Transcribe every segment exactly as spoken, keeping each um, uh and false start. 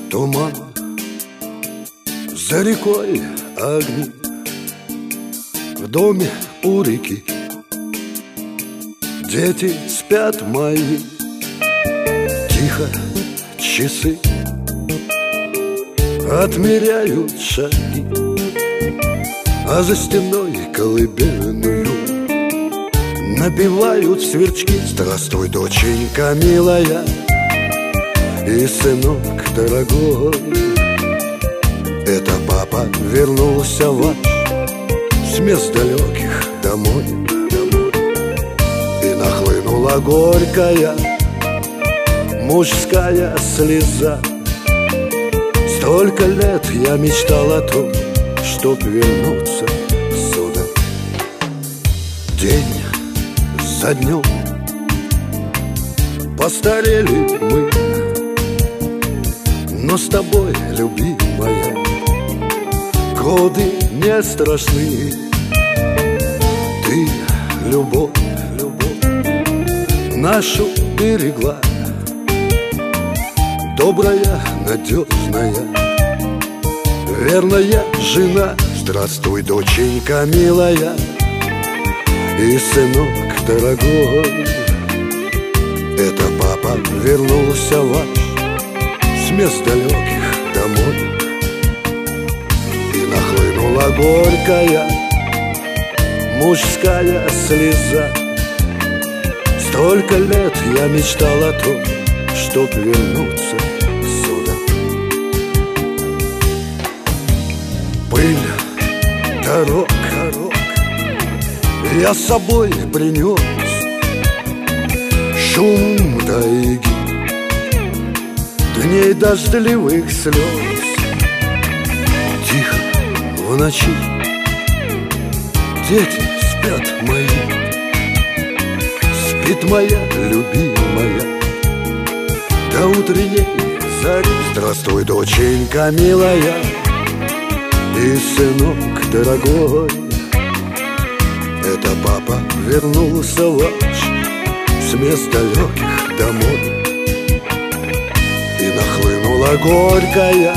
Туман, за рекой огни, в доме у реки дети спят мои. Тихо часы отмеряют шаги, а за стеной колыбельную напевают сверчки. Здравствуй, доченька милая и сынок дорогой. Это папа вернулся ваш с мест далеких домой, домой. И нахлынула горькая мужская слеза. Столько лет я мечтал о том, чтоб вернуться сюда. День за днем постарели мы, но с тобой, любимая, годы не страшны. Ты любовь, любовь нашу берегла, добрая, надежная, верная жена. Здравствуй, доченька милая и сынок дорогой. Это папа вернулся ваш с мест далеких домой. И нахлынула горькая мужская слеза. Столько лет я мечтал о том, чтоб вернуться сюда. Пыль дорог, дорог я с собой принес, шум тайги, дней дождливых слез. Тихо в ночи дети спят мои, спит моя любимая до утренней зари. Здравствуй, доченька милая и сынок дорогой. Это папа вернулся ваш с мест далеких домой. И нахлынула горькая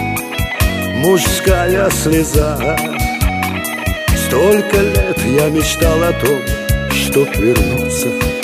мужская слеза. Столько лет я мечтал о том, чтоб вернуться